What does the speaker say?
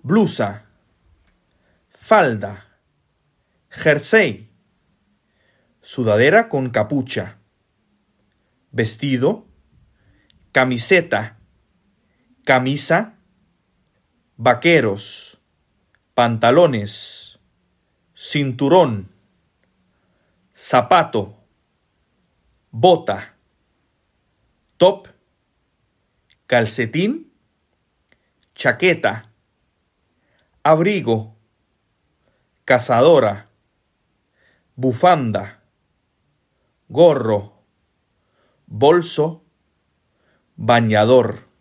blusa, falda, jersey, sudadera con capucha, vestido, camiseta, camisa, vaqueros, pantalones, cinturón, zapato, bota, top, calcetín, chaqueta, abrigo, cazadora, bufanda, gorro, bolso, bañador.